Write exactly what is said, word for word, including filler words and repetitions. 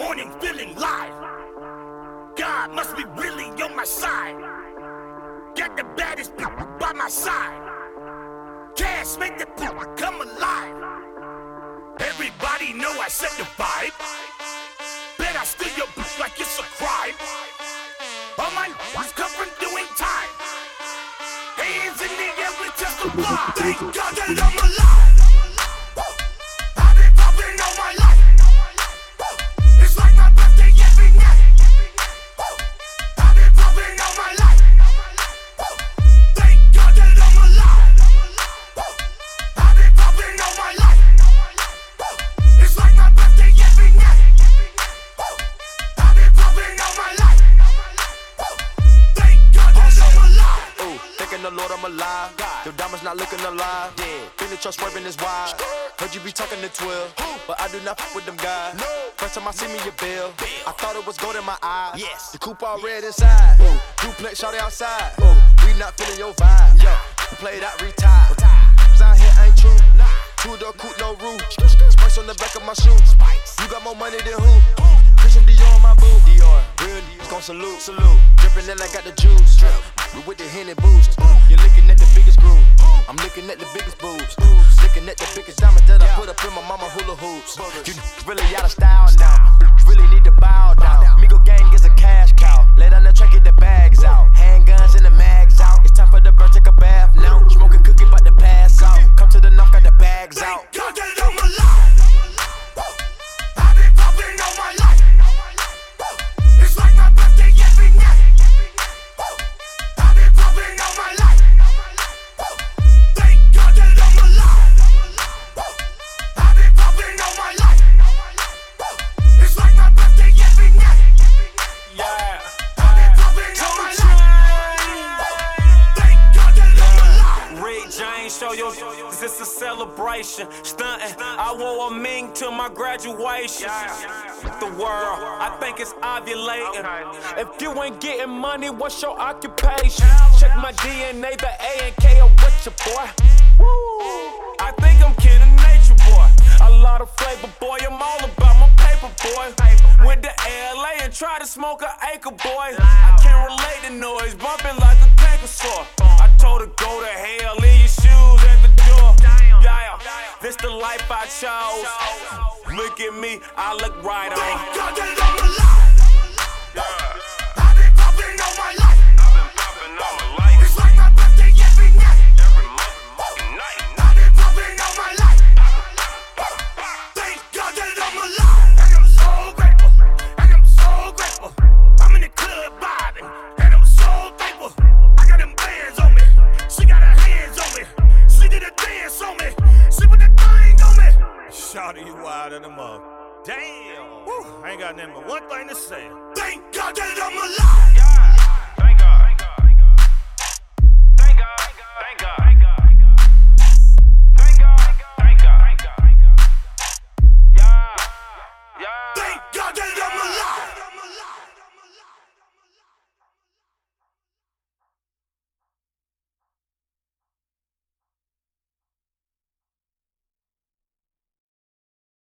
morning feeling live. God must be really on my side. Got the baddest people by my side. Cash make the people come alive. Everybody know I set the vibe. Bet I steal your bitch like it's a crime. All my niggas come from doing time. Hands in the air, we testify. Thank God that I'm alive. I've been popping all my life. It's like my birthday every night. I've been popping all my life. Thank God that I'm alive. I've been popping all my life. It's like my birthday every night. I've been popping all my life. Thank God that I'm alive. Ooh, thanking the Lord I'm alive. Your diamonds not looking alive. Yeah, feel the trust swerving is wide. Heard you be talking to twelve, but I do not fuck with them guys. First time I see me a bill, I thought it was gold in my eyes. Yes, the coupe all red inside. Ooh, duplex shawty outside. Ooh, we not feeling your vibe. Yo, play that retired. Out here ain't true. Two door coupe, no roof. Spice on the back of my shoes. You got more money than who? Christian Dior on my boo. Dior, real niggas gon' salute. Salute. Drippin' in, I got the juice. We with the Henny boost. You're looking at the biggest groove. I'm looking at the biggest boobs. Looking at the biggest diamond that I put up in my mama hula hoops. You really out of style now. Really need to bow down. Migo gang is a cash cow. Lay down the track, get the bags out. Handguns and the mags out. It's time for the bird, take a bath now. Smoking cookie, about to pass out. Come to the knock, got the bags out. Thank God that I'm alive. I've been popping all my life. It's like my birthday every night. I've been popping all my life. Thank God that I'm alive. I've been popping all my life. It's like my birthday every night. Yeah. I've been popping all my life. Thank God that I'm alive. Rick James, show your is this a celebration? Stuntin', I wore a mink to my graduation. The world, I think it's ovulating. If you ain't getting money, what's your occupation? Check my D N A, the A and K of what your boy. I think I'm kin of nature, boy. A lot of flavor, boy. I'm all about my paper, boy. Went to L A and tried to smoke an acre, boy. I can't relate to noise, bumping like a tanker saw. I told her go to hell, leave your shoes at the door. Yeah, this the life I chose. Look at me, I look right on. Thank God that I'm alive. I've been popping all my life. It's like my birthday every night. I've been popping all my life. Thank God that I'm alive. And I'm so grateful. And I'm so grateful. I'm in the club vibing. And I'm so thankful. I got them bands on me. She got her hands on me. She did a dance on me. She put that thing on me. Shawty, you wild in the mug. Damn. Woo. I ain't got nothing but one thing to say. Thank God that I'm alive.